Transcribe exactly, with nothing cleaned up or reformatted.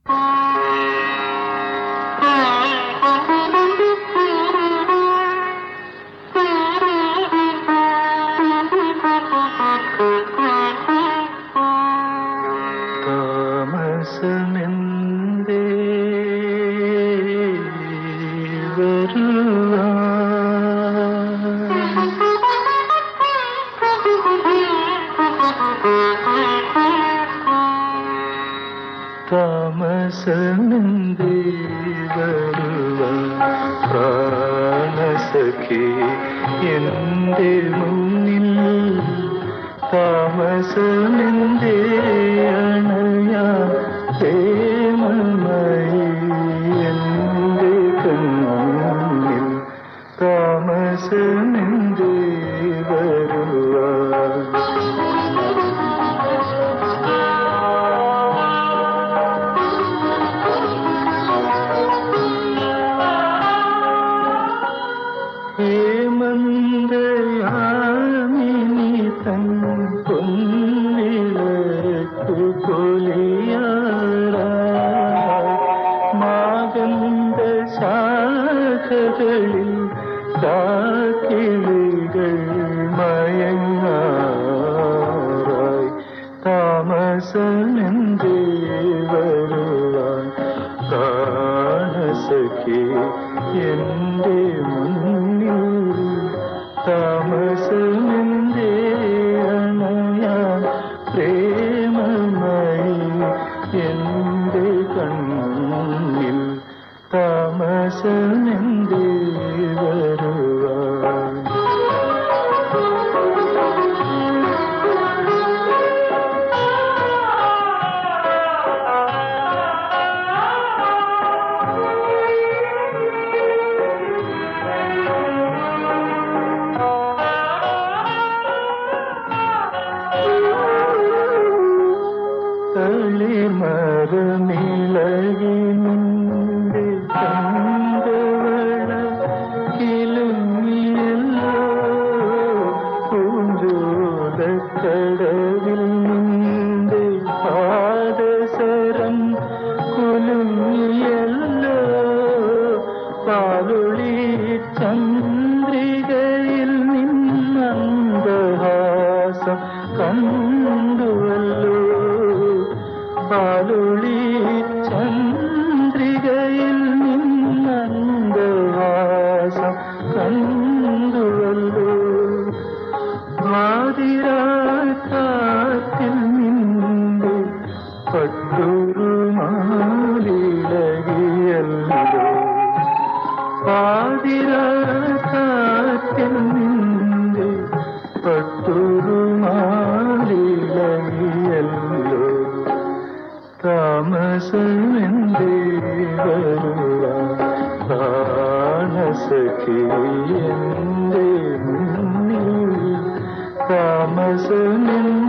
താമസമെന്തേ വരുവാൻ? താമസമെന്തേ വരുവാൻ പ്രാണസഖി എന്റെ മുന്നിൽ? താമസമെന്തേ അണയാൻ പ്രേമമായി എന്റെ കണ്ണിൽ? താമസമെന്തേ വരുവാൻ? ഹേമന്തയാമിനി തൻ പൊൻവിളക്കു പൊലിയാറായി മാകന്ത ശാഖകളിൽ കാക്കിളികൾ മയങ്ങാറായി. താമസമെന്തേ വരുവാൻ പ്രാണസഖി എന്റെ മുന്നിൽ? താമസമെന്തേ അണയാൻ പ്രേമമായി എന്റെ കണ്ണിൽ? താമസമെന്തേ വരുവാൻ? തളിമരമിളകി നിന്റെ ചന്തവള കിലുങ്ങിയല്ലോ പൂഞ്ചോലക്കടവിൽ നിന്റെ പാദസരം കുലുങ്ങിയല്ലോ പാലൊളി ചന്ദ്രികയിൽ നിന്നന്തഹാസം കണ്ടുവല്ലോ പാലൊളി ചന്ദ്രികയിൽ നിന്നന്തഹാസം കണ്ടുവല്ലോ വാതിരാക്കാറ്റിൽ നിന്റെ പട്ടുറുമാലിളകിയല്ലോ വാതിരാക്കാറ്റിൽ നിന്റെ പട്ടുറുമാലിളകിയല്ലോ. താമസമെന്തേ വരുവാൻ പ്രാണസഖി എന്റെ മുന്നിൽ? താമസമെന്തേ